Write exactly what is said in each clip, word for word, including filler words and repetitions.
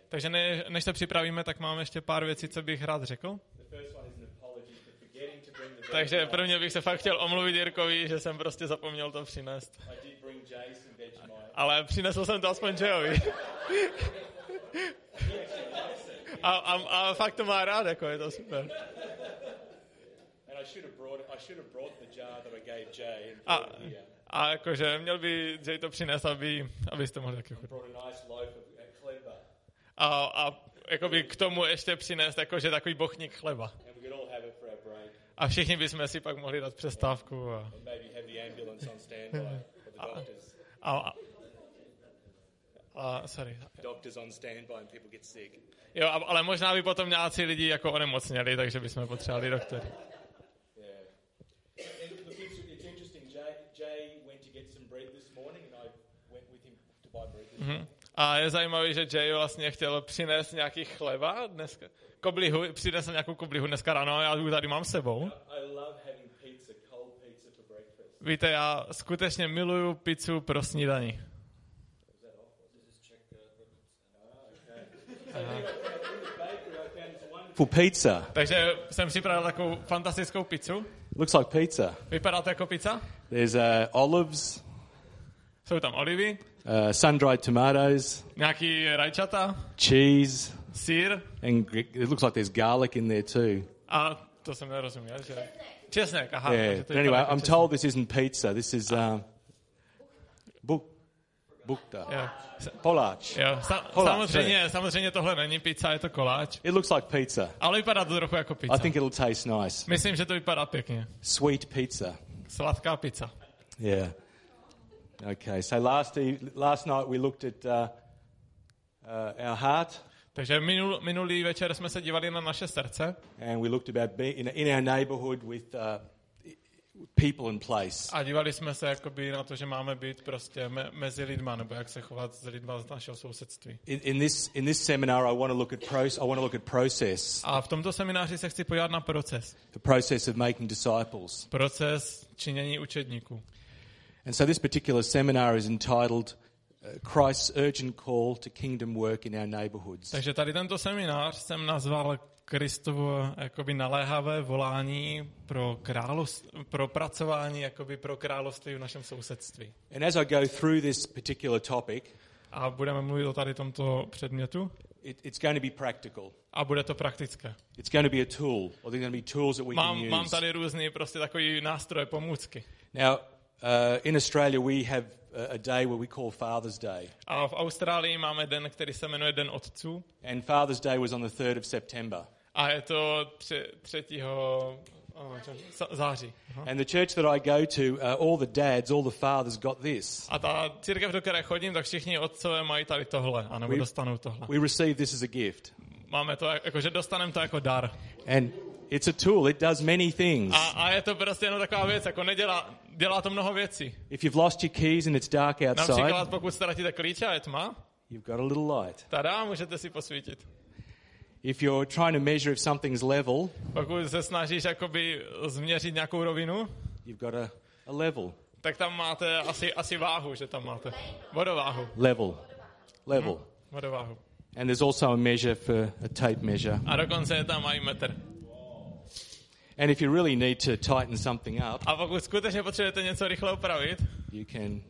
Takže ne, než se připravíme, tak mám ještě pár věcí, co bych rád řekl. Takže prvně bych se fakt chtěl omluvit Jirkovi, že jsem prostě zapomněl to přinést. Ale přinesl jsem to aspoň Jayovi. a, a, a fakt to má rád, jako je to super. A, a jakože měl by Jay to přinést, aby, abyste mohli taky chutnat. A, a jakoby k tomu ještě přinést jakože takový bochník chleba. A všichni bychom si pak mohli dát přestávku. A, a, a, a sorry. Jo, ale možná by potom nějací lidi jako onemocněli, takže bychom potřebovali doktory. Mm-hmm. A je zajímavé, že Jay vlastně chtěl přinést nějaký chleba dneska. Koblihu, přinesl nějakou koblihu dneska ráno a já ji tady mám s sebou. Víte, já skutečně miluju pizzu pro snídani. For pizza. Takže jsem připravil takovou fantastickou pizzu. Looks like pizza. Vypadá to jako pizza? There's uh, olives. Jsou tam olivy. Uh, sun-dried tomatoes. Nějaký rajčata. Cheese. Sír. And it looks like there's garlic in there too. A to jsem nerozuměl, že? Česnek, aha. Yeah, but anyway, I'm told this isn't pizza. This is uh, buk, bukta. Yeah. Koláč. Jo, sa- samozřejmě, samozřejmě tohle není pizza, je to koláč. It looks like pizza. Ale vypadá to trochu jako pizza. I think it'll taste nice. Myslím, že to vypadá pěkně. Sweet pizza. Sladká pizza. Yeah. Okay, so last e- last night we looked at uh, uh, our heart. Takže minul, minulý večer jsme se dívali na naše srdce. And we looked about being in, in our neighborhood with uh, people and place. A dívali jsme se jakoby na to, že máme být prostě me, mezi lidma, nebo jak se chovat s lidma z našeho sousedství. In, in this in this seminar, I want to look at pro- I want to look at process. A v tomto semináři se chci podívat na proces. The process of making disciples. Proces činění učedníků. And so this particular seminar is entitled Christ's urgent call to kingdom work in our neighborhoods. Takže tady tento seminář jsem nazval Kristovo jakoby naléhavé volání pro království, pro pracování jakoby pro království v našem sousedství. And as I go through this particular topic, a budeme mluvit o tady tomto předmětu. It, it's going to be practical. A bude to praktické. It's going to be a tool, or there's going to be tools that we mám, can use. Mám tady různý prostě takový nástroje, pomůcky. Now, uh, in Australia we have a day where we call Father's Day. A v Austrálii máme den, který se jmenuje Den otců. And Father's Day was on the third of September. A je to třetího září. Aha. And the church that I go to, uh, all the dads, all the fathers got this. A ta církev, do které chodím, tak všichni otcové mají tady tohle, anebo We- dostanou tohle. We receive this as a gift. Máme to, jakože dostaneme to jako dar. And it's a tool. It does many things. A, a je to prostě jenom taková věc, jako nedělá, dělá to mnoho věcí. If you've lost your keys and it's dark outside, Například, pokud ztratíte klíče a je tma, you've got a little light. tada, můžete si posvítit. If you're trying to measure if something's level, Pokud se snažíš jakoby změřit nějakou rovinu, you've got a, a level. tak tam máte asi, asi váhu, že tam máte. Vodováhu. Level. Level. Hm, vodováhu. And there's also a measure for a tape measure. A dokonce je tam i metr. And if you really need to tighten something up, A pokud skutečně potřebujete něco rychle opravit, you can.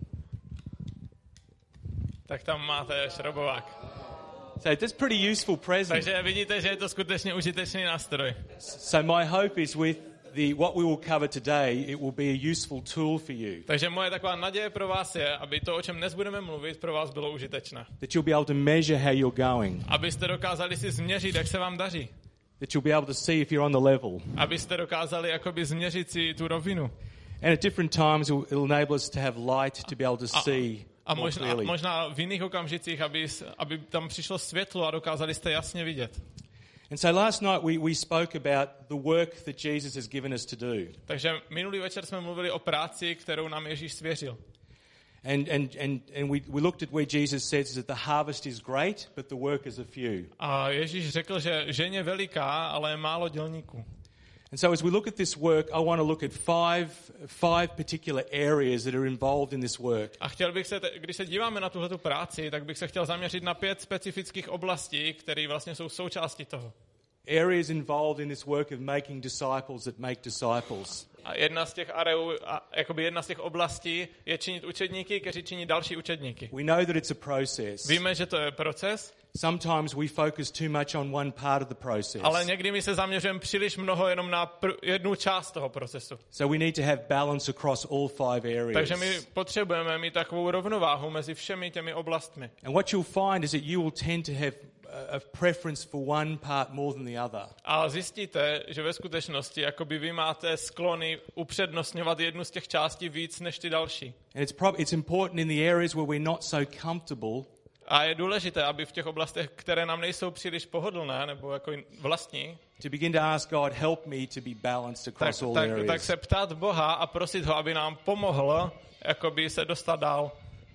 tak tam máte šrobovák. So that's pretty useful present. Takže vidíte, že je to skutečně užitečný nástroj. So my hope is with the what we will cover today, it will be a useful tool for you. Takže moje taková naděje pro vás je, aby to, o čem dnes budeme mluvit, pro vás bylo užitečné. That you'll be able to measure how you're going. Abyste dokázali si změřit, jak se vám daří. That you'll be able to see if you're on the level. Abyste dokázali jakoby změřit si tu rovinu. And at different times, it will enable us to have light to be able to see A more možná, clearly. možná v jiných okamžicích, aby, aby tam přišlo světlo a dokázali jste jasně vidět. And so last night we, we spoke about the work that Jesus has given us to do. Takže minulý večer jsme mluvili o práci, kterou nám Ježíš svěřil. And, and, and, and we, we looked at where Jesus says that the harvest is great, but the workers are few. A Ježíš řekl, že žeň je veliká, ale je málo dělníků. And so as we look at this work, I want to look at five, five particular areas that are involved in this work. A chtěl bych se, když se díváme na tuhletu práci, tak bych se chtěl zaměřit na pět specifických oblastí, které vlastně jsou součástí toho. Areas involved in this work of making disciples that make disciples. A jedna z těch areů, a jakoby jedna z těch oblastí je činit učedníky, kteří činí další učedníky. We know that it's a process. Víme, že to je proces. Sometimes we focus too much on one part of the process. Ale někdy my se zaměřujeme příliš mnoho jenom na pr- jednu část toho procesu. So we need to have balance across all five areas. Takže my potřebujeme mít takovou rovnováhu mezi všemi těmi oblastmi. And what you'll find is that you will tend to have a preference for one part more than the other. A zjistíte, že ve skutečnosti jakoby vy máte sklony upřednostňovat jednu z těch částí víc než ty další. And it's prob- it's important in the areas where we're not so comfortable. A je důležité, aby v těch oblastech, které nám nejsou příliš pohodlné nebo jako vlastní, to begin to ask God, help me to be balanced across tak, all tak, areas. tak se ptát Boha a prosit ho, aby nám pomohl jakoby se dostat dál.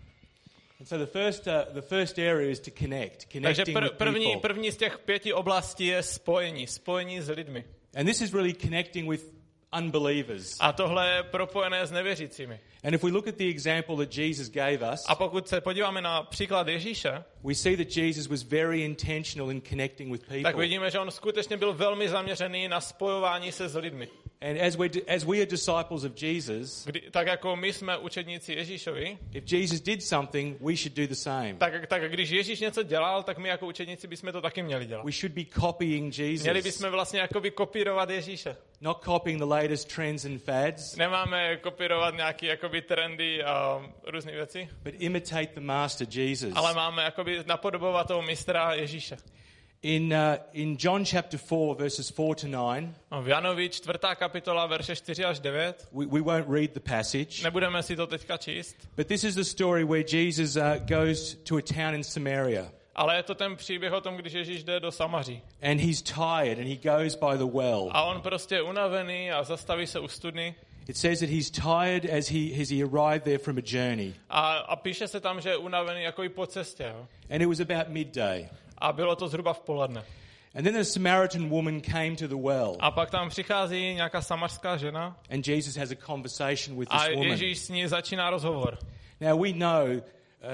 And so the first, uh, the first area is to connect, Takže connecting pr- with první, people. první z těch pěti oblastí je spojení, spojení s lidmi. And this is really connecting with unbelievers. A tohle je propojené s nevěřícími. And if we look at the example that Jesus gave us, A pokud se podíváme na příklad Ježíše, we see that Jesus was very intentional in connecting with people. tak vidíme, že on skutečně byl velmi zaměřený na spojování se s lidmi. And as we as we are disciples of Jesus, Kdy, tak jako my jsme učedníci Ježíšovi, if Jesus did something, we should do the same. tak, tak když Ježíš něco dělal, tak my jako učedníci bychom to taky měli dělat. We should be copying Jesus. Měli bychom vlastně jakoby kopírovat Ježíše. Not copying the latest trends and fads, Nemáme kopírovat nějaký jakoby trendy a různé věci, but imitate the master Jesus. ale máme jakoby napodobovat toho mistra Ježíše. In uh, in John chapter four verses four to nine, No, v Janovi čtvrtá kapitola, verše čtyři až devět. we, we won't read the passage, Nebudeme si to teďka číst, but this is the story where Jesus uh, goes to a town in Samaria. ale je to ten příběh o tom, když Ježíš jde do Samaří. And he's tired and he goes by the well. A on prostě je unavený a zastaví se u studny. It says that he's tired as he as he arrived there from a journey. A, a píše se tam, že je unavený jako i po cestě. Jo? And it was about midday. A bylo to zhruba v poledne. And then the Samaritan woman came to the well. A pak tam přichází nějaká samařská žena And Jesus has a conversation with a this woman. Ježíš s ní začíná rozhovor. Now we know uh,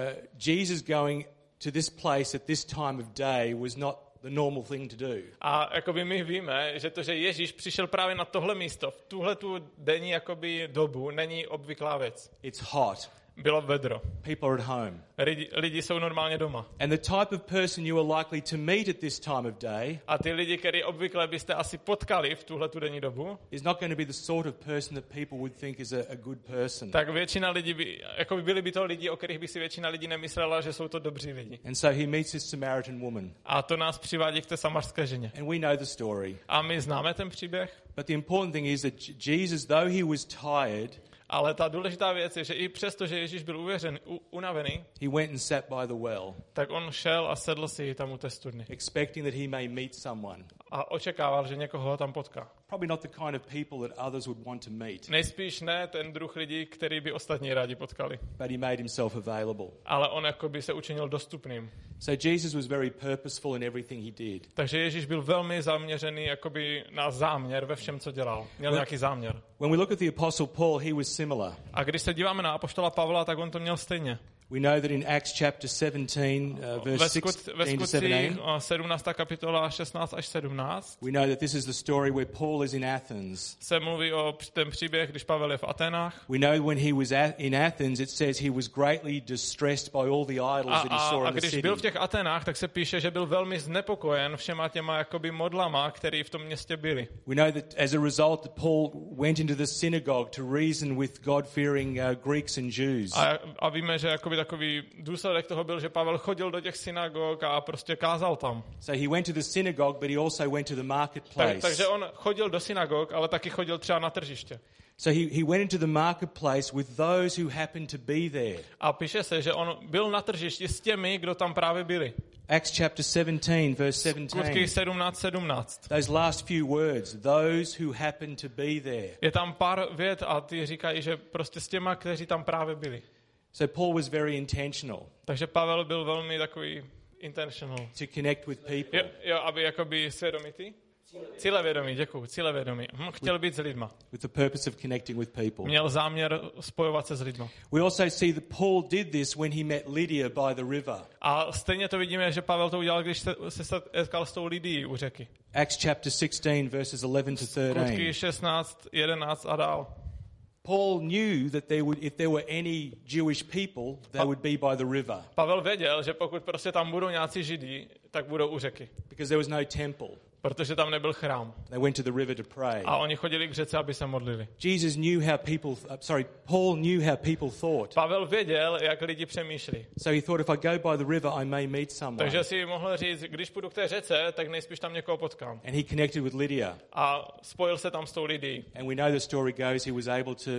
Jesus going to this place at this time of day was not the normal thing to do. A jakoby my víme, že to, že Ježíš přišel právě na tohle místo, v tuhle tu denní jakoby dobu, není obvyklá věc. It's hot. Bylo vedro. People are at home. Lidi, lidi jsou normálně doma. And the type of person you are likely to meet at this time of day A ty lidi, který obvykle byste asi potkali v tuhle tu denní dobu, is not going to be the sort of person that people would think is a, a good person. tak většina lidí by, jako by byli by to lidi, o kterých by si většina lidí nemyslela, že jsou to dobří lidi. And so he meets this Samaritan woman. A to nás přivádí k té samařské ženě. And we know the story. A my známe ten příběh, But the important thing is that Jesus, though he was tired, ale ta důležitá věc je, že i přesto, že Ježíš byl uvěřený, u, unavený, he went and sat by the well, tak on šel a sedl si tam u té studny. expecting that he may meet someone. A očekával, že někoho tam potká. Probably not the kind of people that others would want to meet, Nejspíš ne ten druh lidí, který by ostatní rádi potkali. but he made himself available. Ale on jakoby se učinil dostupným. So Jesus was very purposeful in everything he did. Takže Ježíš byl velmi zaměřený jakoby na záměr ve všem, co dělal. Měl nějaký záměr. When we look at the Apostle Paul, he was similar. A když se díváme na apoštola Pavla, tak on to měl stejně. We know that in Acts chapter seventeen, uh, Ve, verse skut, ve sixteen to skutcích seventeen, sedmnáctá kapitola šestnáct až sedmnáct we know that this is the story where Paul is in Athens. se mluví o ten příběh, když Pavel je v Aténách. We know when he was at, in Athens, it says he was greatly distressed by all the idols A, that he a, saw a in the když city. byl v těch Aténách, tak se píše, že byl velmi znepokojen všema těma jakoby modlama, které v tom městě byly. We know that as a result that Paul went into the synagogue to reason with God-fearing uh, Greeks and Jews. A, a víme, že jakoby takový důsledek toho byl, že Pavel chodil do těch synagog a prostě kázal tam. So he went to the synagogue, but he also went to the marketplace. Tak, takže on chodil do synagog, ale taky chodil třeba na tržiště. So he, he went into the marketplace with those who happened to be there. A píše se, že on byl na tržišti s těmi, kdo tam právě byli. Acts chapter seventeen, verse seventeen. Skutky sedmnáct sedmnáct. Those last few words, those who happened to be there. Je tam pár vět a ty říkají, že prostě s těma, kteří tam právě byli. So Paul was very intentional Takže Pavel byl velmi takový intentional. to connect with people. Jo, jo aby jakoby svědomitý. Cílevědomý, děkuju, cílevědomý. Hm, chtěl být s lidma. with the purpose of connecting with people. Měl záměr spojovat se s lidma. We also see that Paul did this when he met Lydia by the river. A stejně to vidíme, že Pavel to udělal, když se, se setkal s tou Lidií u řeky. Acts chapter sixteen, verses eleven to thirteen. Skutky šestnáct, jedenáct a dál. Paul knew that there would, if there were any Jewish people, they would be by the river. Pavel věděl, že pokud prostě tam budou nějací Židí, tak budou u řeky. Because there was no temple. Protože tam nebyl chrám. They went to the river to pray. A oni chodili k řece, aby se modlili. Jesus knew how people, uh, sorry, Paul knew how people thought. Pavel věděl, jak lidi přemýšlí. So he thought, if I go by the river, I may meet someone. Takže si mohl říct, když půjdu k té řece, tak nejspíš tam někoho potkám. And he connected with Lydia. A spojil se tam s tou Lidií. And we know the story goes, he was able to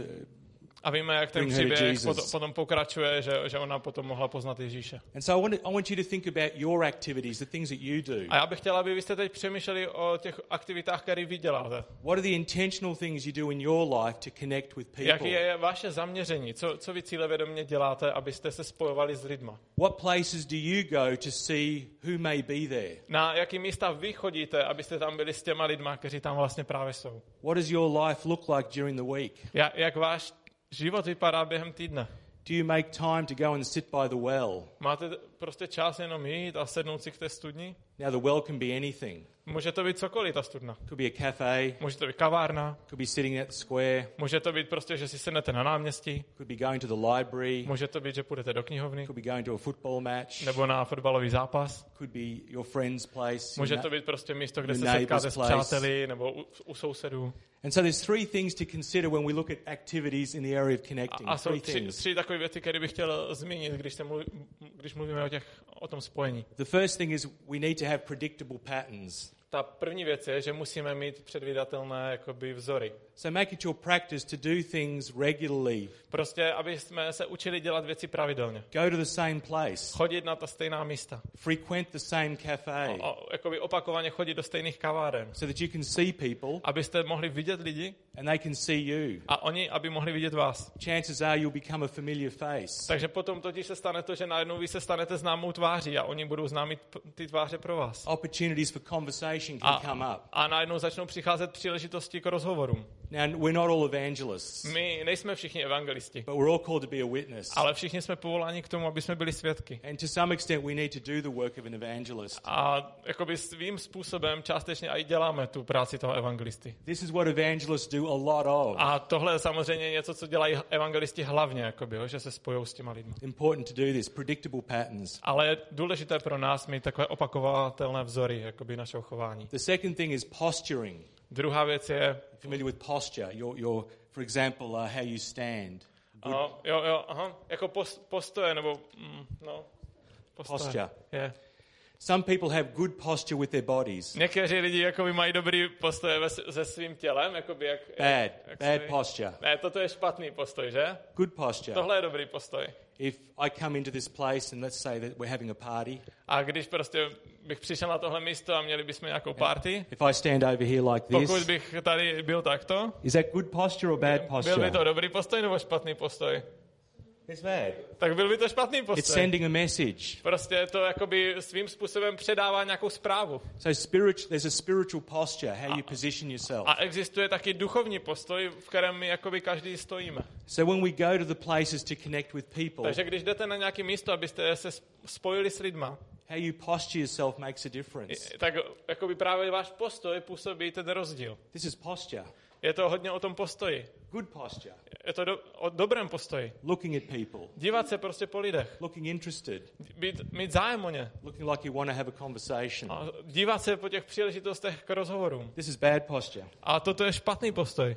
A víme, jak ten bring her to příběh Jesus. potom, potom pokračuje, že, že ona potom mohla poznat Ježíše. And so I want, to, I want you to think about your activities, the things that you do. A já bych chtěla, aby vy jste teď přemýšleli o těch aktivitách, které vy děláte. What are the intentional things you do in your life to connect with Jaké people? je vaše zaměření? Co, co vy cílevědomě děláte, abyste se spojovali s lidma? What places do you go to see who may be there? Na jaký místa vy chodíte, abyste tam byli s těma lidma, kteří tam vlastně právě jsou? What does your life look like during the week? Ja, jak váš život vypadá během týdne? Do you make time to go and sit by the well? Máte prostě čas jenom jít a sednout si k té studni? Now, the well can be anything. Může to být cokoliv, ta studna. Could be a cafe, Může to být kavárna, could be sitting at the square, může to být prostě, že si sednete na náměstí, could be going to the library, může to být, že půjdete do knihovny, could be going to a football match, nebo na fotbalový zápas. could be your friend's place. Může your to na- být prostě místo, kde your se neighbor's setkáte s place. přáteli nebo u, u sousedů. And so there's three things to consider when we look at activities in the area of connecting. A, a jsou Three tři, things. tři takové věci, které bych chtěl zmínit, když, se mluví, když mluvíme o, těch, o tom spojení. The first thing is we need to have predictable patterns. Ta první věc je, že musíme mít předvídatelné jakoby vzory. So make it your practice to do things regularly. Prostě, aby jsme se učili dělat věci pravidelně. Go to the same place. Chodit na ta stejná místa. Frequent the same cafe O, jakoby opakovaně chodit do stejných kaváren. so that you can see people Abyste mohli vidět lidi and they can see you. a oni, aby mohli vidět vás. Chances are you'll become a familiar face. Takže potom totiž se stane to, že najednou vy se stanete známou tváří a oni budou známit p- ty tváře pro vás. Opportunities for conversation can come A, up. a najednou začnou přicházet příležitosti k rozhovorům. Now, we're not all evangelists, My nejsme všichni evangelisti, but we're all called to be a witness. ale všichni jsme povoláni k tomu, aby jsme byli svědky. And to some extent, we need to do the work of an evangelist. A jakoby svým způsobem částečně i děláme tu práci toho evangelisty. This is what evangelists do a lot of. A tohle je samozřejmě něco, co dělají evangelisti hlavně, jakoby, jo, že se spojou s těma lidmi. Important to do this, predictable patterns. Ale je důležité pro nás mít takové opakovatelné vzory jakoby našeho chování. The second thing is posturing. Druhá věc je, Familiar with posture? Your, your, for example, uh, how you stand. Good uh, jo, jo, aha, jako post, postoje, nebo, mm, no, postoje. posture. Je. Some people have good posture with their bodies. Někteří lidi jakoby mají dobrý postoje ve, se svým tělem, jakoby jak... Bad, jak, jak bad svý- posture. Ne, toto je špatný postoj, že? Good posture. Tohle je dobrý postoj. If I come into this place and let's say that we're having a party, A když prostě bych přišel na tohle místo a měli bychom nějakou party, if I stand over here like pokud this, bych tady byl takto, is that good posture or bad byl by posture? to dobrý postoj nebo špatný postoj? It's bad. Tak byl by to špatný It's postoj. sending a message. Prostě to jakoby svým způsobem předává nějakou zprávu. So spiritual, there's a spiritual posture, how you position yourself. A existuje taky duchovní postoj, v kterém my jakoby každý stojíme. So when we go to the places to connect with people, Takže když jdete na nějaké místo, abyste se spojili s lidma, how you posture yourself makes a difference. tak jakoby právě váš postoj působí ten rozdíl. This is posture. Je to hodně o tom postoji. Good posture. Je to do, o dobrém postoji. Looking at people, Dívat se prostě po lidech. looking interested, Být, mít zájem o ně. looking like you want to have a conversation. A dívat se po těch příležitostech k rozhovorům. This is bad posture. A toto je špatný postoj.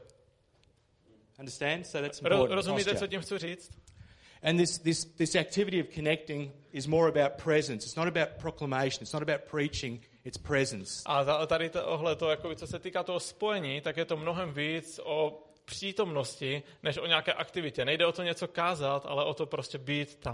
Understand? So that's Ro, important. rozumíte, co posture. tím chci říct? And this, this, this activity of connecting is more about presence. It's not about proclamation. It's not about preaching. It's presence. A za- tady tohle, to, jakoby, co se týká toho spojení, tak je to mnohem víc o přítomnosti, než o nějaké aktivitě. Nejde o to něco kázat, ale o to prostě být tam.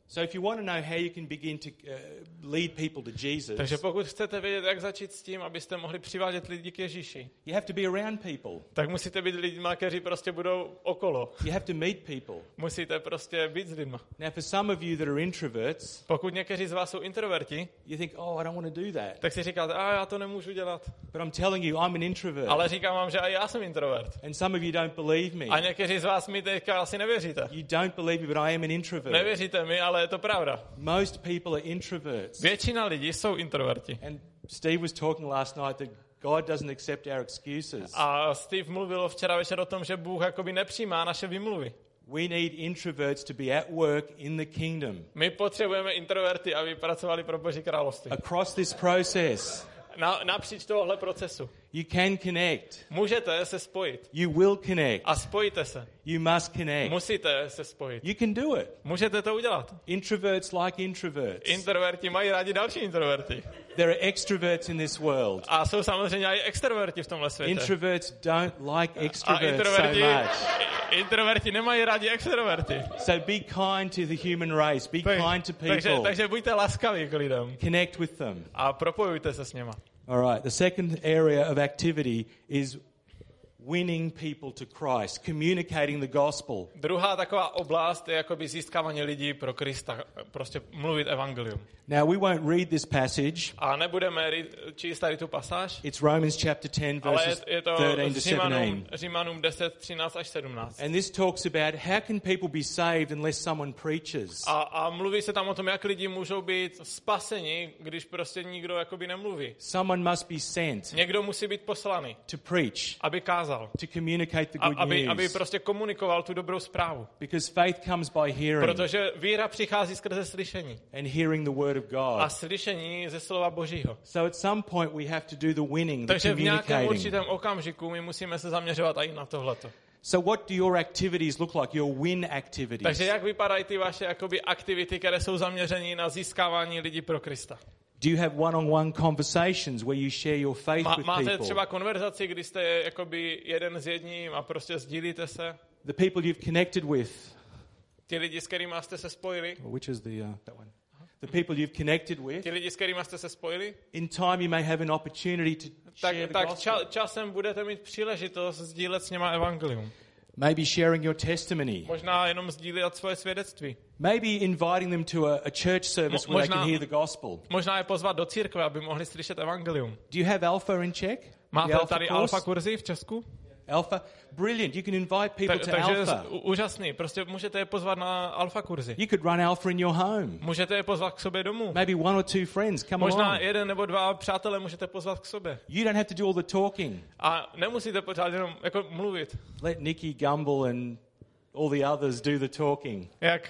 So if you want to know how you can begin to uh, lead people to Jesus, Takže pokud chcete vědět, jak začít s tím, abyste mohli přivádět lidi k Ježíši, you have to be around people. tak musíte být lidma, kteří prostě budou okolo. You have to meet people. Musíte prostě být s lidma. Now, for some of you that are introverts, Pokud někteří z vás jsou introverti, you think, oh, I don't want to do that. tak si říkáte, a já to nemůžu dělat. But I'm telling you, I'm an introvert. Ale říkám vám, že i já jsem introvert. And some of you don't believe me. A někteří z vás mi teďka asi nevěříte. You don't believe me, but I am an introvert. Nevěříte mi, ale je to pravda. Most people are introverts. Většina lidí jsou introverti. And Steve was talking last night that God doesn't accept our excuses. A Steve mluvil včera večer o tom, že Bůh jakoby nepřijímá naše výmluvy. We need introverts to be at work in the kingdom. My potřebujeme introverty, aby pracovali pro Boží království. Across this process, Na, napříč tohohle procesu. you can connect. Můžete se spojit. You will connect. A spojíte se. You must connect. Musíte se spojit. You can do it. Můžete to udělat. Introverts like introverts. Introverti mají rádi další introverty. There are extroverts in this world. A jsou samozřejmě i extroverti v tomhle světě. Introverts don't like A extroverts introverti, so much. introverti nemají rádi extroverty. So be kind to the human race. Be Tak, kind to takže, people. takže buďte laskaví k lidem Connect with them. a propojujte se s něma. All right. The second area of activity is winning people to Christ, communicating the gospel. Druhá taková oblast je jakoby získávání lidí pro Krista, prostě mluvit evangelium. Now, we won't read this passage. A nebudeme číst tady tu pasáž, It's Romans chapter ten, ale verses je to thirteen to Římanům, seventeen. Římanům deset, třináct až sedmnáct. And this talks about how can people be saved unless someone preaches. A, a mluví se tam o tom, jak lidi můžou být spaseni, když prostě nikdo jakoby nemluví. Someone must be sent Někdo musí být poslaný, to preach, aby kázal. to communicate the A, good aby, aby news. prostě komunikoval tu dobrou zprávu. Because faith comes by hearing, Protože víra přichází skrze slyšení. and hearing the word of A God. slyšení ze slova Božího. So at some point we have to do the winning, the Takže v nějakém communicating. určitém okamžiku my musíme se zaměřovat i na tohleto. So what do your activities look like, your win activities? Takže jak vypadají ty vaše jakoby aktivity, které jsou zaměřené na získávání lidí pro Krista? Do you have one-on-one conversations where you share your faith Má, with máte people? třeba konverzaci, kdy jste jakoby jeden s jedním a prostě sdílíte se? The people you've connected with. Ty lidi, s kterými jste se spojili? Which is the uh, that one? The people you've connected with. Ty lidi, s kterými jste se spojili? In time you may have an opportunity to Tak, share the tak gospel. ča, časem budete mít příležitost sdílet s něma evangelium. Maybe sharing your testimony. Možná jenom sdílet svoje svědectví. Maybe inviting them to a, a church service Mo- where they možná- can hear the gospel. Možná je pozvat do církve, aby mohli slyšet evangelium. Do you have Alpha in Czech? The Máte Alpha tady course? alfa kurzy v Česku? Alpha? Brilliant. You can invite people Ta, to takže je Alpha. u- úžasný. Prostě můžete je pozvat na alfa kurzy. You could run Alpha in your home. Můžete je pozvat k sobě domů. Maybe one or two friends come Možná along. jeden nebo dva přátelé můžete pozvat k sobě. You don't have to do all the talking. A nemusíte pořád jenom jako mluvit. Let Nikki Gumbel and all the others do the talking. Jak...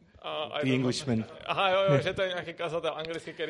Uh, The Englishman. Aha, jo, jo, že to je nějaký kazatel anglicky, který...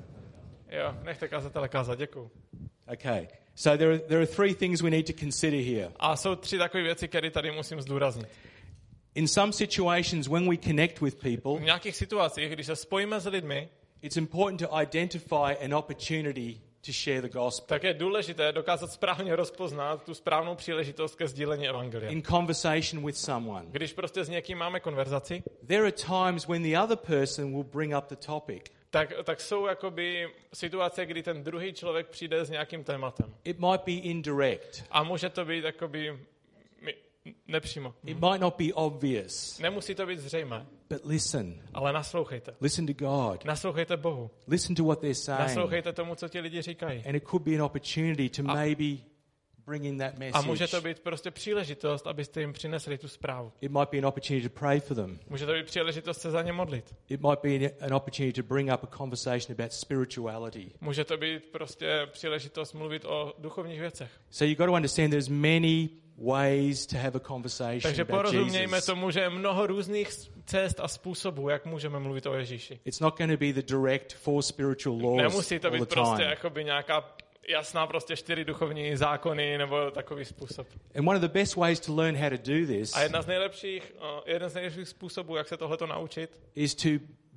Jo, nechte kazatele kázat, děkuju. Okay. So there are, there are three things we need to consider here. A jsou tři takové věci, které tady musím zdůraznit. In some situations, when we connect with V people, nějakých situacích, když se spojíme s lidmi, it's important to identify an opportunity to share the gospel. tak je důležité dokázat správně rozpoznat tu správnou příležitost ke sdílení evangelia. In conversation with someone, Když prostě s někým máme konverzaci, there are times when the other person will bring up the topic. tak, tak jsou jakoby situace, kdy ten druhý člověk přijde s nějakým tématem. It might be indirect. A může to být jakoby mi- nepřímo. It might not be obvious. Nemusí to být zřejmé, But listen. ale naslouchejte. Listen to God. Naslouchejte Bohu. Listen to what they're saying. Naslouchejte tomu, co ti lidi říkají. And it could be an opportunity to maybe bring in that A může message. to být prostě příležitost, abyste jim přinesli tu zprávu. It might be an opportunity to pray for them. Může to být příležitost se za ně modlit. It might be an opportunity to bring up a conversation about spirituality. Může to být prostě příležitost mluvit o duchovních věcech. So you've got to understand there's many ways to have a conversation Takže about porozumějme Jesus. tomu, že je mnoho různých cest a způsobů, jak můžeme mluvit o Ježíši. It's not going to be the direct four spiritual laws Nemusí to all the být prostě time. jakoby nějaká jasná prostě čtyři duchovní zákony nebo takový způsob. And one of the best ways to learn how to do this A jedna z nejlepších, uh, jeden z nejlepších způsobů, jak se tohleto naučit, is to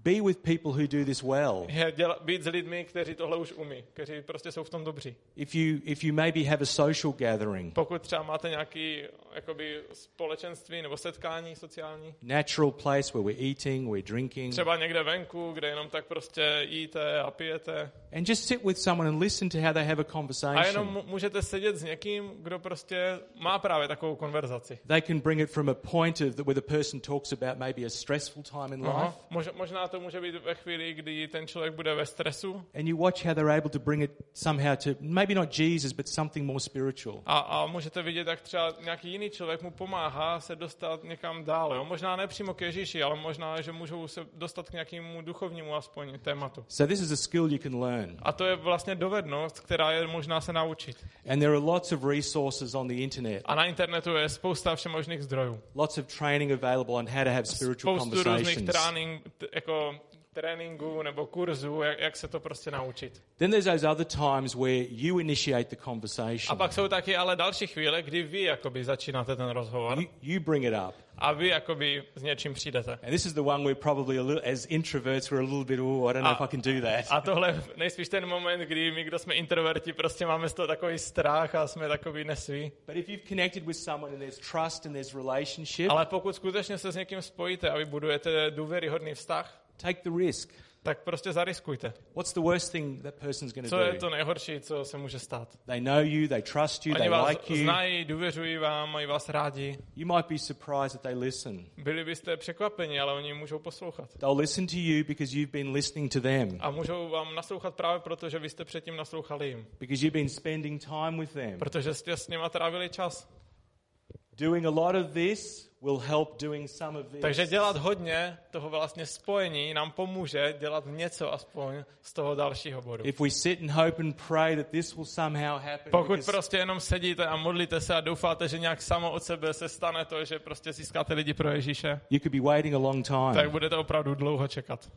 be with people who do this well. Je děla, být s lidmi, kteří tohle už umí, kteří prostě jsou v tom dobří. If you if you maybe have a social gathering, Pokud třeba máte nějaký jakoby společenství nebo setkání sociální, natural place where we're eating, we're drinking, třeba někde venku, kde jenom tak prostě jíte a pijete. and just sit with someone and listen to how they have a A conversation. jenom můžete sedět s někým, kdo prostě má právě takovou konverzaci. They can bring it from a point of where the person talks about maybe a stressful time in life, Aha. Mož, možná to může být ve chvíli, kdy ten člověk bude ve stresu and you watch how they're able to bring it somehow to maybe not Jesus, but something more spiritual. a, a můžete vidět, jak třeba nějaký jiný člověk mu pomáhá se dostat někam dál. Jo? Možná ne přímo k Ježíši, ale možná, že můžou se dostat k nějakému duchovnímu aspoň tématu. So this is a skill you can learn. A to je vlastně dovednost, která je možná se naučit. And there are lots of resources on the internet, A na internetu je spousta všemožných zdrojů. lots of training available on how to have spiritual Spoustu různých conversations. trénink, t- jako tréninků nebo kurzů, jak, jak se to prostě naučit. Then there's those other times where you initiate the A conversation. pak jsou taky ale další chvíle, kdy vy jakoby začínáte ten rozhovor You, you bring it up. a vy jakoby s něčím přijdete. And this is the one where probably a little, as introverts we're a little bit, oh, I don't know if I can do that. A tohle nejspíš ten moment, kdy my, kdo jsme introverti, prostě máme z toho takový strach a jsme takový nesví. But if you've connected with someone and there's trust and there's relationship, Ale pokud skutečně se s někým spojíte a vy budujete důvěryhodný vztah, take the risk. tak prostě zariskujte. What's the worst thing that person's going Co to je do? to nejhorší, co se může stát? They know you, they trust you, Oni they vás like you. znají, důvěřují vám, mají vás rádi. You might be surprised that they listen. Byli byste překvapeni, ale oni můžou poslouchat. They'll listen to you because you've been listening to them, A můžou vám naslouchat právě proto, že vy jste předtím naslouchali jim. because you've been spending time with them. Protože jste s nima trávili čas. Doing a lot of this will help doing some of this. Takže dělat hodně toho vlastně spojení nám pomůže dělat něco aspoň z toho dalšího bodu. If we sit and hope and pray that this will somehow happen, Pokud because prostě jenom sedíte a modlíte se a doufáte, že nějak samo od sebe se stane to, že prostě získáte lidi pro Ježíše, you could be waiting a long tak time. budete opravdu dlouho čekat.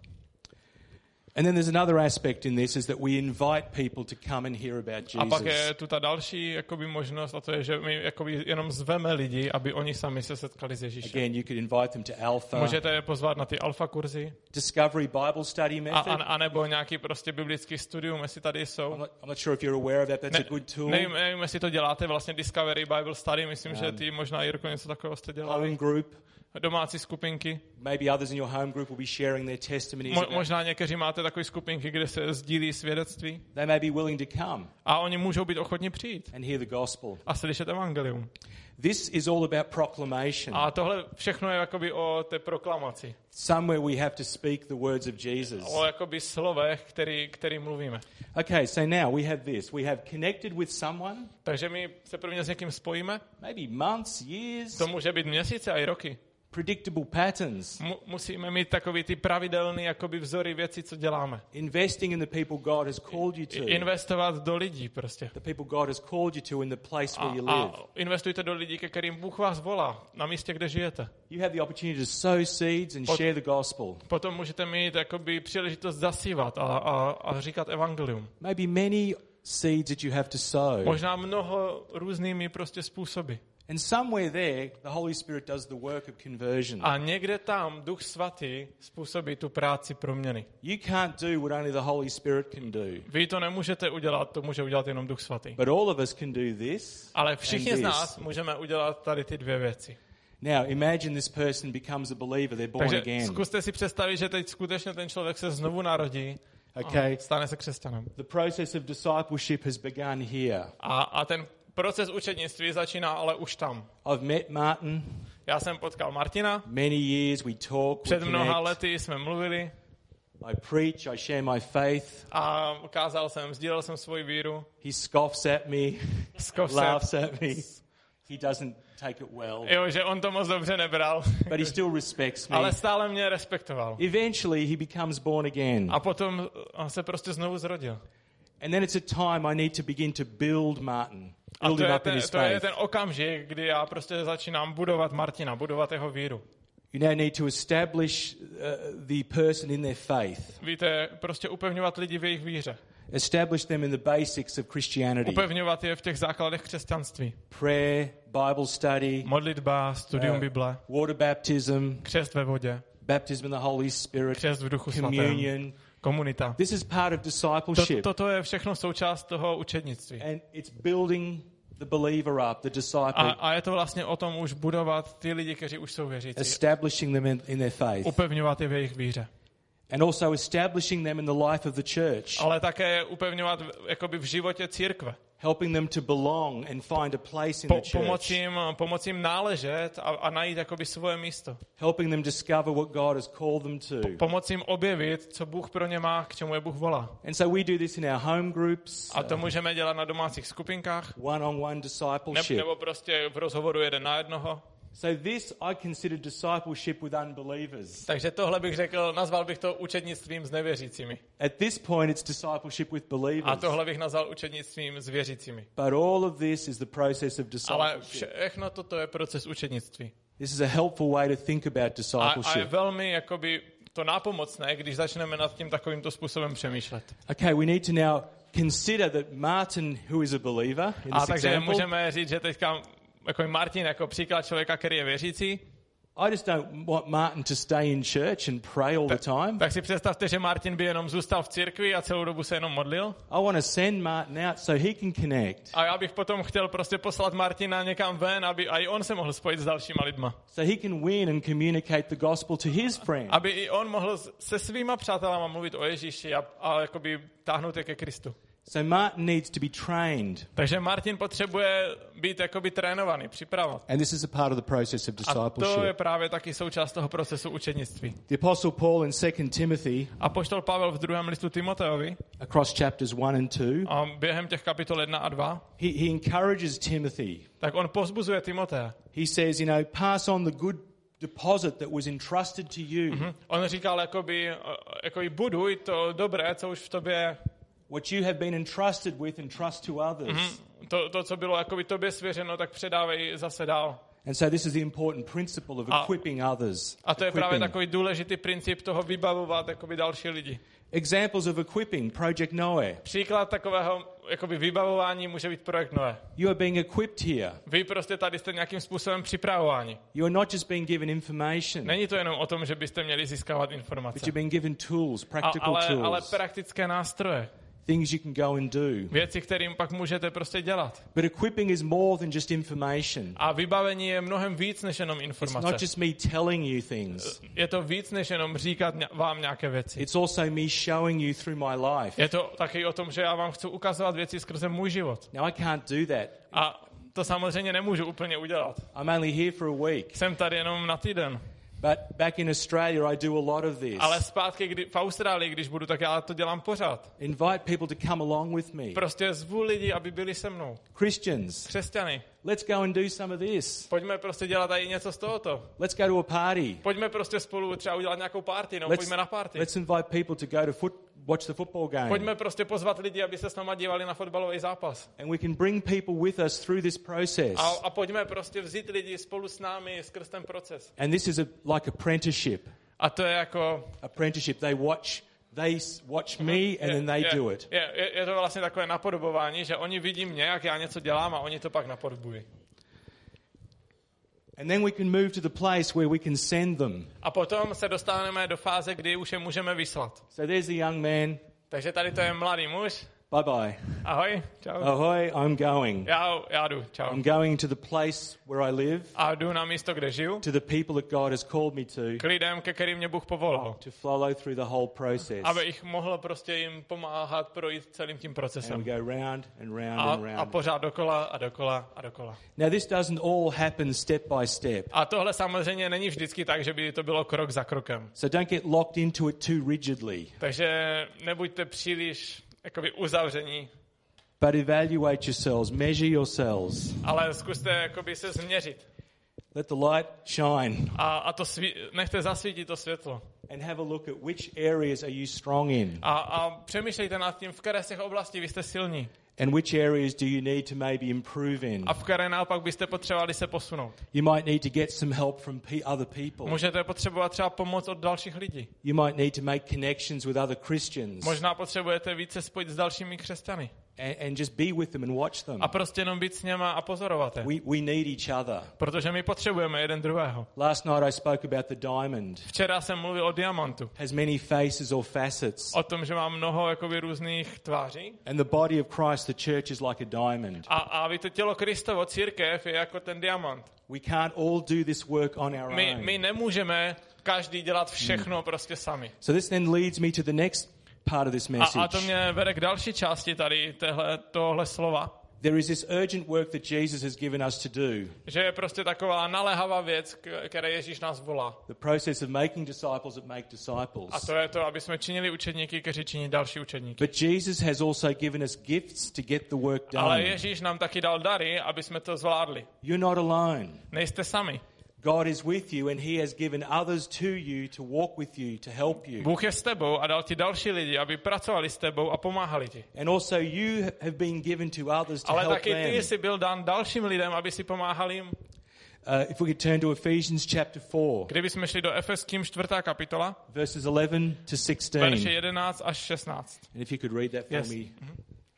And then there's another aspect in this is that we invite people to come and hear about A pak je Jesus. tu ta další jakoby možnost, a to je, že my jakoby jenom zveme lidi, aby oni sami se setkali s Ježíšem. Again, you could invite them to Alpha, Můžete je pozvat na ty alfa kurzy, Discovery Bible Study a, Method. a, a nebo nějaký prostě biblický studium, jestli tady I'm jsou. not, I'm not sure if you're aware of that. That's Ne, a good tool. nevím, nevím, jestli to děláte, vlastně Discovery Bible Study, myslím, že ty možná Jirko něco takového jste dělali. Home group. Domácí skupinky. Maybe others in your home group will be sharing their testimonies. Mo, about- možná někteří máte takové skupinky, kde se sdílí svědectví They may be willing to come a oni můžou být ochotni přijít and hear the gospel. a slyšet evangelium. This is all about proclamation. A tohle všechno je jakoby o té proklamaci. Somewhere we have to speak the words of Jesus. O jakoby slovech, který, který mluvíme. Okay, so now we have this. We have connected with someone, Takže my se prvně s někým spojíme. maybe months, years, To může být měsíce a i roky. predictable patterns. Mu, musíme mít takový ty pravidelný jakoby vzory věci, co děláme. Investing in the people God has called you to. Investovat do lidí prostě. The people God has called you to in the place A, where you a live. investujte do lidí, ke kterým Bůh vás volá, na místě, kde žijete. You have the opportunity to sow seeds and Pot- share the gospel. Potom můžete mít jakoby příležitost zasívat a, a, a říkat evangelium. Maybe many seeds that you have to sow. Možná mnoho různými prostě způsoby. And somewhere there, the Holy Spirit does the work of conversion. A někde tam Duch Svatý způsobí tu práci proměny. You can't do what only the Holy Spirit can do. Vy to nemůžete udělat, to může udělat jenom Duch Svatý. But all of us can do this. Ale všichni and z this. nás můžeme udělat tady ty dvě věci. Now, imagine this person becomes a believer, they're born Takže again. zkuste si představit, že teď skutečně ten člověk se znovu narodí Okay. a stane se křesťanem. The process of discipleship has begun here. A, a ten proces učednictví začíná ale už tam. I've met Martin Já jsem potkal Martina, many years, we talk, we před mnoha connect. lety jsme mluvili I preach, I share my faith. a kázal jsem, sdílel jsem svoji víru. He scoffs at me, Zkoušel. laughs at me. He doesn't take it well, Jo, že on to moc dobře nebral, but he still respects me. ale stále mě respektoval. Eventually, he becomes born again. A potom se prostě znovu zrodil. And then it's a time I need to begin to build Martin, A build to him je, up in ten, his to je faith. ten okamžik, kdy já prostě začínám budovat Martina, budovat jeho víru. You now need to establish uh, the person in their faith. Víte, prostě upevňovat lidi v jejich víře. Establish them in the basics of Christianity. Upevňovat je v těch základech křesťanství. Prayer, Bible study, Modlitba, studium uh, Bible, water baptism, křest ve vodě, baptism in the Holy Spirit, křest v Duchu communion. Svatém, komunita. This is part of To, discipleship. toto je všechno součást toho učednictví. And it's building the believer up, the A, disciple, a je to vlastně o tom už budovat ty lidi, kteří už jsou věřící. establishing them in, in their faith. Upevňovat je v jejich víře. And also establishing them in the life of the church, Ale také upevňovat v- jakoby v životě církve. helping them to belong and find a place in Po, the church, pomoci jim, pomoci jim náležet a, a najít jakoby svoje místo. helping them discover what God has called them to. Pomoci jim objevit, co Bůh pro ně má, k čemu je Bůh volá. And so we do this in our home groups, A to můžeme dělat na domácích skupinkách, one-on-one ne, discipleship. nebo prostě v rozhovoru jeden na jednoho. So this I consider discipleship with unbelievers. Takže tohle bych řekl, nazval bych to učednictvím s nevěřícími. At this point it's discipleship with A believers. tohle bych nazval učednictvím s věřícími. But all of this is the process of Ale discipleship. všechno toto je proces učednictví. This is a helpful way to think about A, a je discipleship. velmi jakoby to nápomocné, když začneme nad tím takovýmto způsobem přemýšlet. Okay, we need to now consider that Martin, who is a believer in A this takže example, můžeme říct, že teďka jako Martin jako příklad člověka, který je věřící, I just don't want Martin to stay in church and pray all the time. tak si představte, že Martin by jenom zůstal v církvi a celou dobu se jenom modlil. I want to send Martin out so he can connect, A já bych potom chtěl prostě poslat Martina někam ven, aby i on se mohl spojit s dalšíma lidma. so he can win and communicate the gospel to his friends. Aby i on mohl se svýma přátelama mluvit o Ježíši a, a jakoby táhnout je ke Kristu. So Martin needs to be trained. Takže Martin potřebuje být jakoby trénovaný, připravovat. And this is a part of the process of A to je discipleship. právě taky součást toho procesu učednictví. The Apostle Paul in Second Timothy, Apoštol Pavel v druhém listu Timoteovi across chapters one and two, a během těch kapitol jedna a dva, he, he encourages Timothy. tak on povzbuzuje Timotea. He says, you know, pass on the good deposit that was entrusted to you. Hm? On říkal, jakoby, jakoby buduj to dobré, co už v tobě, What you have been entrusted with, entrust to others. hm? to, to, co bylo jakoby tobě svěřeno, tak předávej zase dál. And so this is the important principle of A- equipping others. A to je právě Equipping. takový důležitý princip toho vybavovat jakoby další lidi. Examples of equipping, Project Noah. Příklad takového jakoby vybavování může být projekt Noé. You are being equipped here. Vy prostě tady jste nějakým způsobem připravováni. You are not just being given information, Není to jenom o tom, že byste měli získávat but informace, you're being given tools, a, practical ale, ale tools, praktické nástroje. things you can go and do. Věci, kterým pak můžete prostě dělat. But equipping is more than just information. A vybavení je mnohem víc než jenom It's informace. not just me telling you things. Je to víc než jenom říkat ně- vám nějaké věci. It's also me showing you through my life. Je to taky o tom, že já vám chci ukazovat věci skrze můj život. Now I can't do that. A to samozřejmě nemůžu úplně udělat. I'm only here for a week. Jsem tady jenom na týden. But back in Australia, I do a lot of this. Ale zpátky kdy, v Austrálii, když budu, tak já to dělám pořád. Invite people to come along with me. Prostě zvu lidi, aby byli se mnou. Christians, Křesťany, let's go and do some of this. pojďme prostě dělat i něco z tohoto. Let's go to a party. Pojďme prostě spolu třeba udělat nějakou party, no Let's, pojďme na party. let's invite people to go to foot, watch the football game. Pojďme prostě pozvat lidi, aby se s náma dívali na fotbalový zápas. And we can bring people with us through this process. A, a pojďme prostě vzít lidi spolu s námi skrz ten proces. And this is a, like apprenticeship. A to je jako... Apprenticeship. They watch, they s- watch me and then they je, do it. Je, je, je to vlastně takové napodobování, že oni vidí mě, jak já něco dělám a oni to pak napodobují. And then we can move to the place where we can send them. A potom se dostaneme do fáze, kdy už je můžeme vyslat. So there's the young man. Takže tady to je mladý muž. Bye bye. Ahoj, čau. Ahoy, I'm going. Já, já jdu, čau. I'm going to the place where I live, A jdu na místo, kde žiju, to the people that God has called me to, k lidem, ke kterým mě Bůh povolal. to follow through the whole process. Aby jich mohl prostě jim pomáhat projít celým tím And procesem. we go round and round A, and a round. pořád dokola a dokola a dokola. Now this doesn't all happen step by step. A tohle samozřejmě není vždycky tak, že by to bylo krok za krokem. So don't get locked into it too rigidly, Takže nebuďte příliš jakoby uzavření, but evaluate yourselves, measure yourselves. ale zkuste jakoby se změřit. Let the light shine A, a to sví, nechte zasvítit to světlo. and have a look at which areas are you strong in A, a přemýšlejte nad tím, v které z těch oblastí vy jste silní. and which areas do you need to maybe improve in. A v které naopak byste potřebovali se posunout. You might need to get some help from pe- other people. Můžete potřebovat třeba pomoc od dalších lidí. You might need to make connections with other Christians. Možná potřebujete více spojit s dalšími křesťany. and, and just be with them and watch them. A prostě jenom být s něma a pozorovat je. We, we need each other. Protože my potřebujeme jeden druhého. Last night I spoke about the diamond. Včera jsem mluvil o diamantu. Has many faces or facets. O tom, že má mnoho jakoby různých tváří. And the body of Christ, the church, is like a diamond. A, a víte, tělo Kristovo, církev, je jako ten diamant. We can't all do this work on our My, own. my nemůžeme každý dělat všechno mm. prostě sami. So this then leads me to the next part of this message. A, a to mě vede k další části tady téhle, tohle slova. There is this urgent work that Jesus has given us to do. Že je prostě taková naléhavá věc, které Ježíš nás volá. The process of making disciples that make disciples. A to je to, aby jsme činili učedníky, kteří činí další učedníky. But Jesus has also given us gifts to get the work done. Ale Ježíš nám taky dal dary, aby jsme to zvládli. You're not alone. Nejste sami. God is with you and he has given others to you to walk with you, to help you. Bůh je s tebou a dal ti další lidi, aby pracovali s tebou a pomáhali ti. And also you have been given to others to Ale help taky ty them. jsi byl dán dalším lidem, aby si pomáhali jim. Uh, if we could turn to Ephesians chapter four, Kdybychom šli do Efeským čtvrtá kapitola, verses eleven to sixteen. verše jedenáct až šestnáct. And if you could read that for Yes. me. Mm-hmm.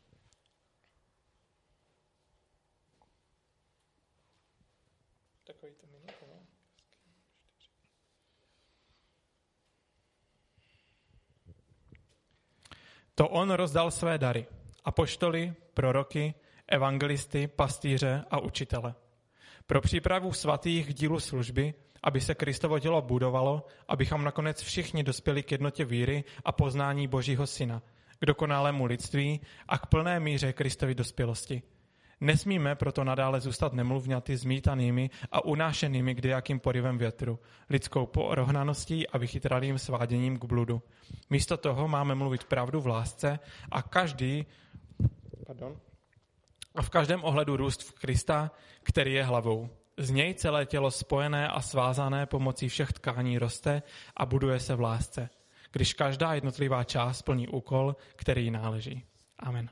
To on rozdal své dary, apoštoly, proroky, evangelisty, pastýře a učitele. Pro přípravu svatých k dílu služby, aby se Kristovo tělo budovalo, abychom nakonec všichni dospěli k jednotě víry a poznání Božího Syna, k dokonalému lidství a k plné míře Kristovy dospělosti. Nesmíme proto nadále zůstat nemluvňaty, zmítanými a unášenými kdejakým porivem větru, lidskou porohnaností a vychytralým sváděním k bludu. Místo toho máme mluvit pravdu v lásce a každý pardon, a v každém ohledu růst v Krista, který je hlavou. Z něj celé tělo spojené a svázané pomocí všech tkání roste a buduje se v lásce, když každá jednotlivá část plní úkol, který jí náleží. Amen.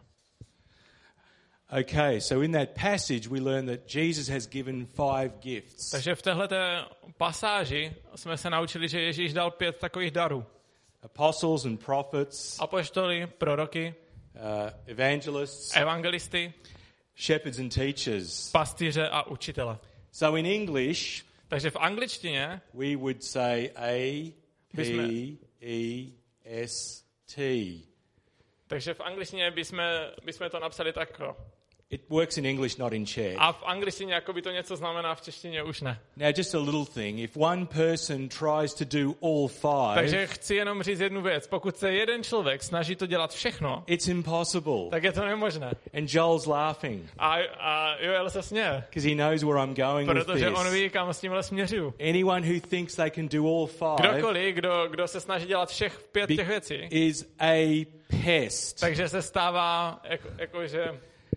Okay, so in that passage we learn that Jesus has given five gifts. Takže v téhleté pasáži jsme se naučili, že Ježíš dal pět takových darů. Apostles and prophets, Apoštoly, proroky, uh, evangelists, evangelisty, shepherds and teachers. pastýře a učitele. So in English, Takže v angličtině we would say A, P, Bychom- E, S, T. takže v angličtině bychom, bychom to napsali takto. It works in English, not in Czech. A v angličtině jako by to něco znamená, v češtině už ne. Now, just a little thing. If one person tries to do all five, Takže chci jenom říct jednu věc. Pokud se jeden člověk snaží to dělat všechno, it's impossible. tak je to nemožné. And Joel's laughing A, a Joel se směje, because he knows where I'm going with protože on this. ví, kam s tímhle směřuju. Anyone who thinks they can do all five Kdokoliv, kdo, kdo se snaží dělat všech pět be- těch věcí, is a pest, takže se stává jako, jakože,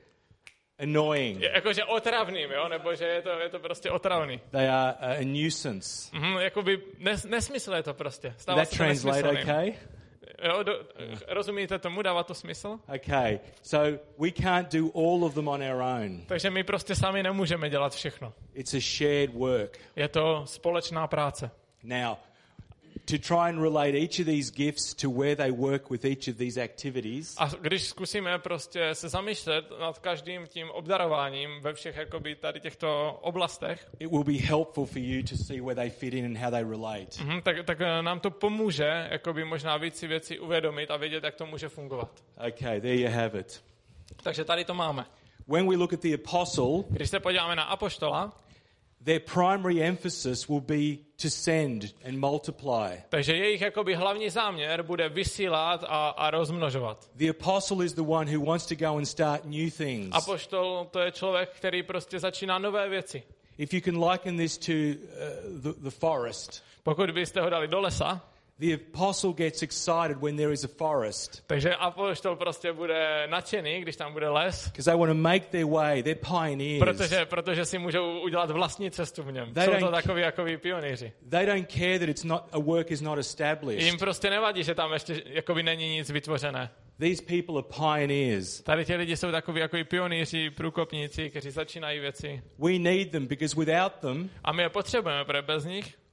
annoying. jakože otravným, jo? Nebo že je to, je to prostě otravný. They are a nuisance. Mhm, jakoby nes, nesmysl je to prostě. Stává That se to translate nesmyslným. okay? Jo, do, rozumíte tomu, dává to smysl? Okay. So we can't do all of them on our own. Takže my prostě sami nemůžeme dělat všechno. It's a shared work. Je to společná práce. Now, to try and relate each of these gifts to where they work with each of these activities, A když zkusíme prostě se zamýšlet nad každým tím obdarováním ve všech jakoby tady těchto oblastech, it will be helpful for you to see where they fit in and how they relate. mhm, tak, tak nám to pomůže jakoby možná víc si věci uvědomit a vědět, jak to může fungovat. Okay, there you have it. Takže tady to máme. When we look at the apostle, Když se podíváme na apoštola, their primary emphasis will be to send and multiply. takže jejich jakoby hlavní záměr bude vysílat a, a rozmnožovat. The apostle is the one who wants to go and start new things. Apoštol to je člověk, který prostě začíná nové věci. If you can liken this to uh, the, the forest, Pokud byste ho dali do lesa, the apostle gets excited when there is a forest takže apoštol prostě bude nadšený, když tam bude les, because they want to make their way. They're pioneers. protože, protože si můžou udělat vlastní cestu v něm. They Jsou don't- to takový jakoby pionýři. They don't care that it's not a work is not established. Jim prostě nevadí, že tam ještě jakoby není nic vytvořené. These people are pioneers. Tady ti lidi jsou takový jakoby pionýři, průkopníci, kteří začínají věci. We need them because without them, A my je potřebujeme, protože bez nich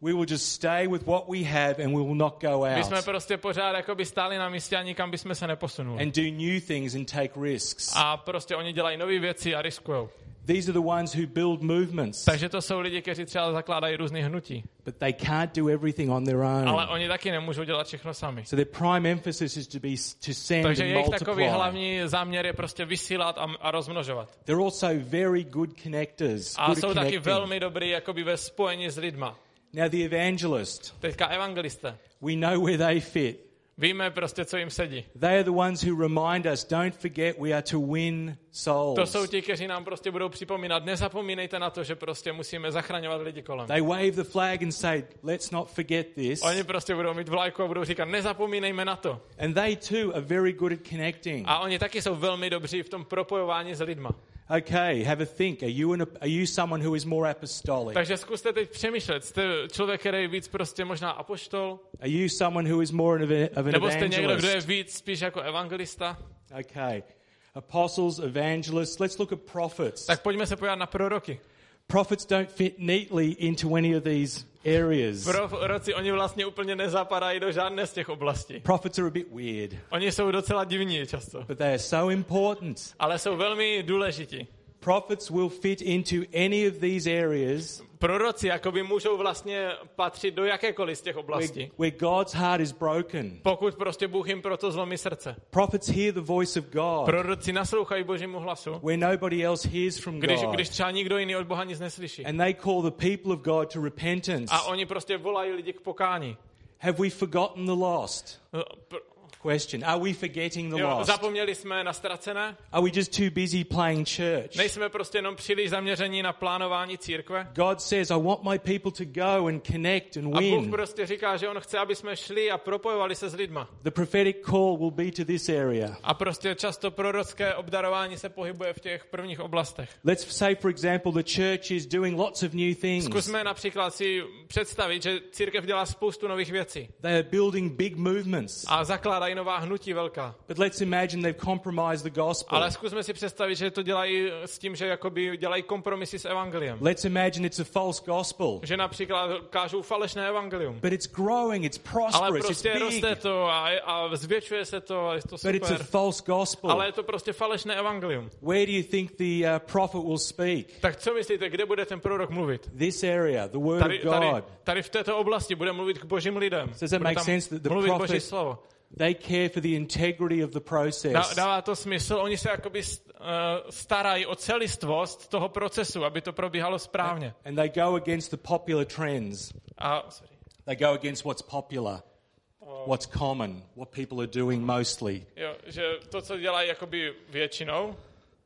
We will just stay with what we have and we will not go My jsme out prostě pořád jakoby stáli na místě a nikam bychom se neposunuli. and do new things and take risks. A prostě oni dělají nové věci a riskujou. These are the ones who build movements, Takže to jsou lidi, kteří třeba zakládají různé hnutí. but they can't do everything on their Ale own. oni taky nemůžou dělat všechno sami. So their prime emphasis is to be to send Takže and jejich takový multiply. hlavní záměr je prostě vysílat a, a rozmnožovat. They're also very good connectors. A good jsou at taky connecting. velmi dobrý jakoby ve spojení s lidma. Now the evangelist, Teďka evangelisté. we know where they fit. Víme prostě, co jim sedí. They are the ones who remind us, don't forget we are to win souls. To jsou ti, kteří nám prostě budou připomínat, nezapomínejte na to, že prostě musíme zachraňovat lidi kolem. They wave the flag and say, let's not forget this. Oni prostě budou mít vlajku a budou říkat, nezapomínejme na to. And they too are very good at connecting. A oni taky jsou velmi dobří v tom propojování s lidma. Okay, have a think. Are you, an, are you someone who is more apostolic? Takže zkuste teď přemýšlet. Jste člověk, který je víc prostě možná apoštol? Are you someone who is more of an, of an Nebo jste někdo, kdo je evangelist? víc spíš jako evangelista? Okay. Apostles, evangelists. Let's look at prophets. Tak pojďme se podívat na proroky. Prophets don't fit neatly into any of these areas. Proroci, oni vlastně úplně nezapadají do žádné z těch oblastí. Prophets are a bit weird, Oni jsou docela divní často, but they are so important. ale jsou velmi důležití. Prophets will fit into any of these areas Proroci jakoby můžou vlastně patřit do jakékoliv z těch where, oblastí. where God's heart is broken. Pokud prostě Bůh jim proto zlomí srdce. Prophets hear the voice of God Proroci naslouchají Božímu hlasu, where nobody else hears from když, God. když třeba nikdo jiný od Boha nic neslyší. And they call the people of God to repentance. A oni prostě volají lidi k pokání. Have we forgotten the lost? Question. Are we forgetting the Jo, lost? zapomněli jsme na ztracené? Are we just too busy playing church? Nejsme prostě jenom příliš zaměření na plánování církve? God says, I want my people to go and connect and A Bůh win. prostě říká, že on chce, aby jsme šli a propojovali se s lidma. The prophetic call will be to this area. A prostě často prorocké obdarování se pohybuje v těch prvních oblastech. Let's say, for example, the church is doing lots of new things. Zkusme například si představit, že církev dělá spoustu nových věcí. They are building big movements. A zakládají nová hnutí velká. But let's imagine they've compromised the gospel. Ale zkusme si představit, že to dělají s tím, že jakoby dělají kompromisy s evangeliem. Let's imagine it's a false gospel. Že například kážou falešné evangelium. But it's growing, it's Ale prosperous, prostě it's roste big. to a, a zvětšuje se to a je to But it's a super. false gospel. Ale je to prostě falešné evangelium. Where do you think the uh, prophet will speak? Tak co myslíte, kde bude ten prorok mluvit? This area, the word Tady, of tady, God. tady v této oblasti bude mluvit k božím lidem. Does that Bude make tam sense that the mluvit prophet- boží slovo. They care for the integrity of the Dá, process. dává to smysl, oni se jakoby st- uh, starají o celistvost toho procesu, aby to probíhalo správně. And they go against the popular trends. A, sorry. They go against what's popular, what's common, what people are doing mostly. Jo, že to, co dělají jakoby většinou,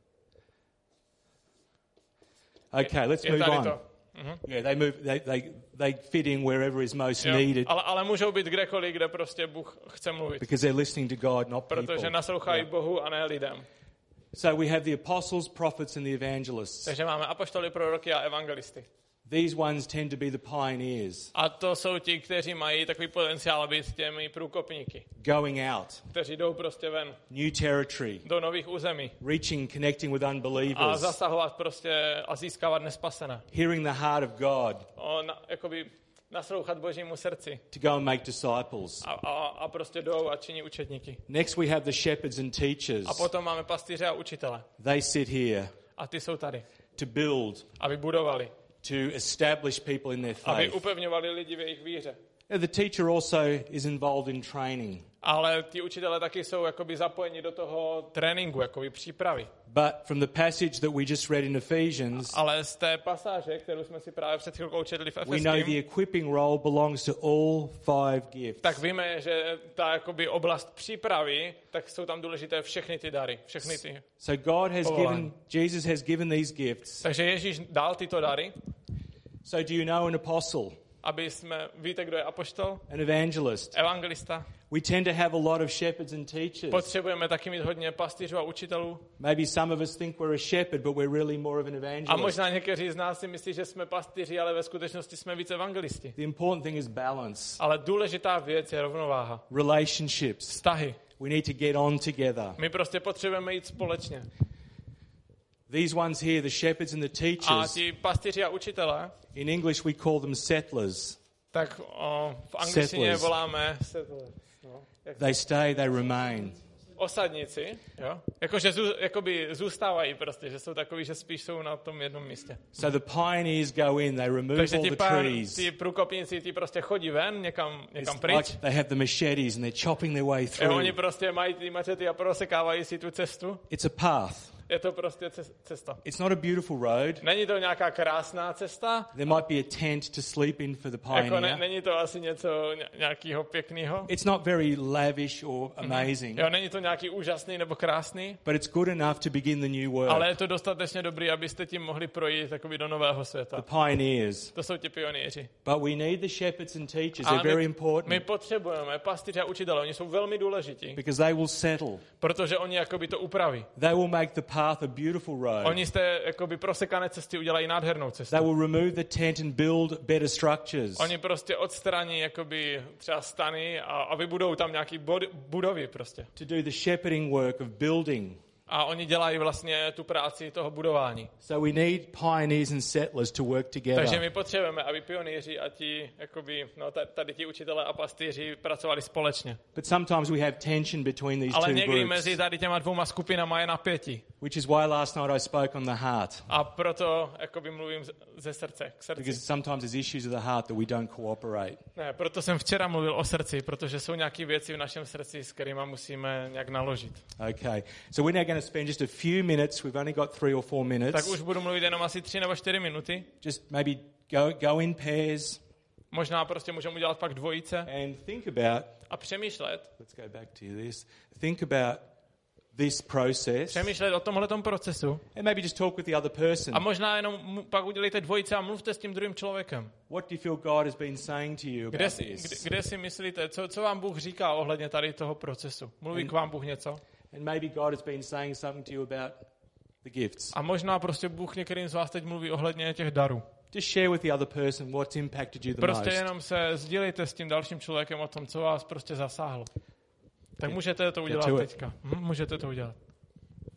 Okay, let's je move tady on. to. Yeah, they move. They, they they fit in wherever is most Jo, needed ale, ale můžou být kdekoliv, kde prostě Bůh chce mluvit. because they're listening to God, not people. Protože naslouchají Bohu a ne lidem. So we have the apostles, prophets, and the evangelists. Takže máme apoštoly, proroky a evangelisty. These ones tend to be the pioneers, A to jsou ti, kteří mají takový potenciál být těmi průkopníky, going out, kteří jdou prostě ven new territory, do nových území reaching, connecting with a unbelievers, zasahovat prostě a získávat nespasené. hearing the heart of God O, na, jakoby naslouchat Božímu srdci to go and make disciples. a, a, a prostě jdou a činí učedníky. Next, we have the shepherds and A teachers. potom máme pastýře a učitele. They sit here A ty jsou tady, to build, aby budovali, to establish people in their aby faith. upevňovali lidi v jejich víře. The teacher also is involved in training. Ale ti učitelé taky jsou jakoby zapojeni do toho tréninku, jakoby přípravy. But from the passage that we just read in Ephesians, Ale z té pasáže, kterou jsme si právě před chvilkou četli v we know the Efeským, equipping role belongs to all five gifts. tak víme, že ta jakoby oblast přípravy, tak jsou tam důležité všechny ty dary, všechny ty. So God has Povolání. given, Jesus has given these gifts. Takže Ježíš dal tyto dary, So do you know an apostle, aby jsme, víte, kdo je apoštol? an evangelist? Evangelista. We tend to have a lot of shepherds and teachers. Potřebujeme taky mít hodně pastýřů a učitelů. Maybe some of us think we're a shepherd, but we're really more of an A evangelist. možná někteří z nás si myslí, že jsme pastýři, ale ve skutečnosti jsme víc evangelisti. The important thing is balance, Ale důležitá věc je rovnováha. relationships. Vztahy. We need to get on together. My prostě potřebujeme jít společně. These ones here, the shepherds and the A teachers, ti pastýři a učitelé, in English we call them settlers. tak o, v angličtině Settlers. voláme settlers, no. They stay, they remain. Osadníci, jo? Jakože zů, jakoby zůstávají prostě, že jsou takový, že spíš jsou na tom jednom místě. So the pioneers go in, they remove Takže all ti, the pán, trees. ti průkopníci ti prostě chodí ven, někam, někam It's pryč. like they have the machetes and they're chopping their way Jo, through. oni prostě mají ty mačety a prosekávají si tu cestu. It's a path. Je to prostě cesta. It's not a beautiful road. Není to nějaká krásná cesta, There might be a tent to sleep in for the jako ne, pioneer. není to asi něco nějakého pěkného. It's not very lavish or amazing, Jo, není to nějaký úžasný nebo krásný, but it's good enough to begin the new work. ale je to dostatečně dobrý, abyste tím mohli projít takový do nového světa. The pioneers. To jsou ti pionýři. But we need the shepherds and teachers. Ale They're very my, my important potřebujeme pastýře a učitele, oni jsou velmi důležití, because they will settle. protože oni jakoby to upraví. They will make the path a beautiful road. Oni z té jakoby prosekané cesty udělají nádhernou cestu. They will remove the tent and build better structures. Oni prostě odstraní jakoby třeba stany a, a vybudou tam nějaký bod, budovy prostě. To do the shepherding work of building. A oni dělají vlastně tu práci toho budování. So we need pioneers and settlers to work Takže together. my potřebujeme, aby pionýři a ti, jakoby, no, tady ti učitelé a pastýři pracovali společně. But sometimes we have tension between these Ale two někdy groups, mezi tady těma dvouma skupinama je napětí. which is why last night I spoke on the heart. A proto jakoby mluvím z- ze srdce, k srdci. Because sometimes there's issues of the heart that we don't cooperate. Ne, proto jsem včera mluvil o srdci, protože jsou nějaké věci v našem srdci, s kterými musíme nějak naložit. Okay. So we're now going to spend just a few minutes. We've only got three or four Tak minutes. už budu mluvit jenom asi tři nebo čtyři minuty. Just maybe go, go in pairs Možná prostě můžeme udělat pak dvojice and think about, a přemýšlet. let's go back to this, think about this process Přemýšlet o tomhletom procesu. and maybe just talk with the other person. A možná jenom mu- pak udělejte dvojice a mluvte s tím druhým člověkem. What do you feel God has been saying to you Kde about si, kde, this? kde si myslíte, co, co vám Bůh říká ohledně tady toho procesu? Mluví k vám Bůh něco? And maybe God has been saying something to you about the gifts. A možná prostě Bůh některým z vás teď mluví ohledně těch darů. Just share with the other person what's impacted you the Prostě most. jenom se sdílejte s tím dalším člověkem o tom, co vás prostě zasáhlo. Tak můžete to udělat do it. teďka. Hm, můžete to udělat.